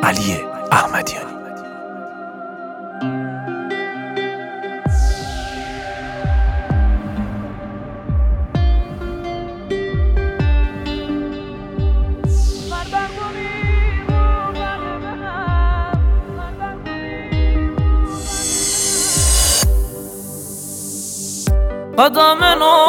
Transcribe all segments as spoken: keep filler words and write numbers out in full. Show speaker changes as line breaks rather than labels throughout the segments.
علی احمدیانی.
قدم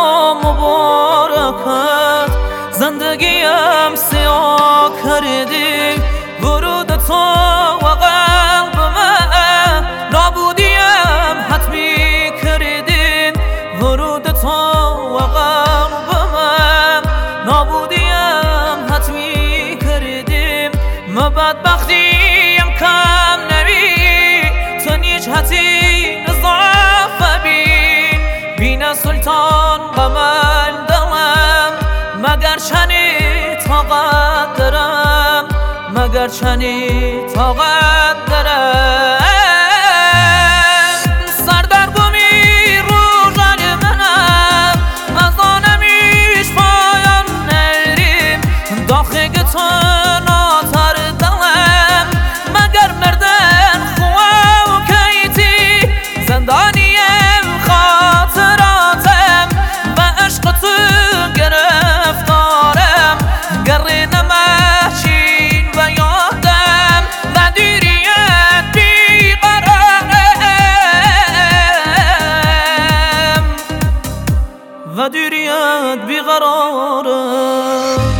نامبارکت زندگیم سیاه کردی، ورود تو و قلب من نابودیم حتمی کردی، ورود تو و قلب من نابودیم حتمی کردی. ما بدبختیم کم نبی تو نیچ حتی نظافه بین، بین سلطان قمل دلم مگر چنی طاقت دارم، مگر چنی طاقت دارم. سردرگمی رو جان منم از آنمیش پایان نریم، داخل تو ناتر دلم مگر مردن خواه و کیتی، زندانیم خاطراتم و عشق تو گرفتارم، گره نمشین و یادم و دیریت بیقرارم، و دیریت بیقرارم.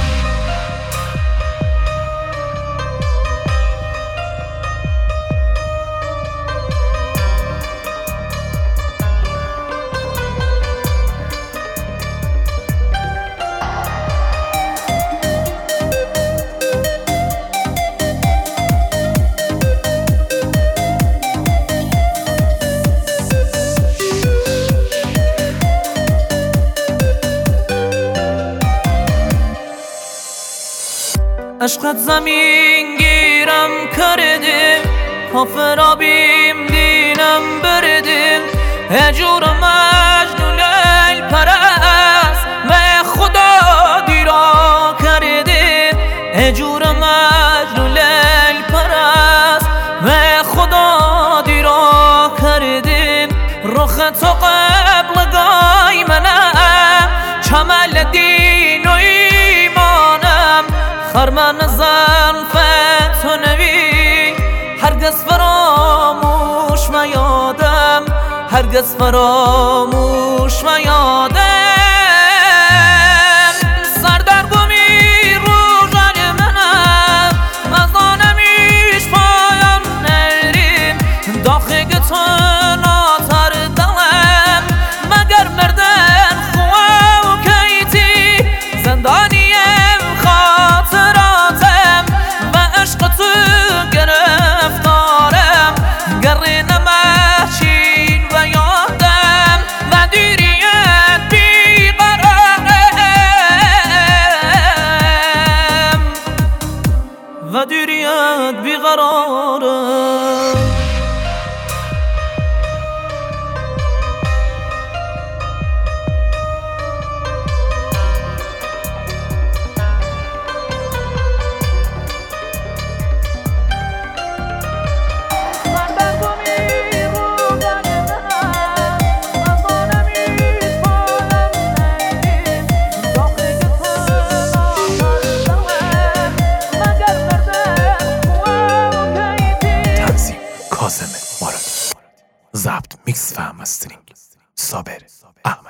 عشقت زمین گیرم کردیم، کافرابیم دینم بردیم، هجور مجنون لیل پرست و خدا دیرا کردیم، هجور مجنون لیل پرست و خدا دیرا کردیم. رخ تو قبل گای منم چمل دین و ایمانم، خرمن زلفت تو نبی هرگز فراموش میادم، هرگز فراموش میادم. سردرگمی رو جان منم از آنمیش پایان نریم، داخل تو ناتر دلم مگر مردن خواه و کیتی، زندانیم خاطراتم و عشق تو گرفتارم، گره نمشین و یادم و دیریت بیقرارم، و دیریت بیقرارم.
کاظم مرادی. ضبط، میکس و مسترینگ صابر احمد.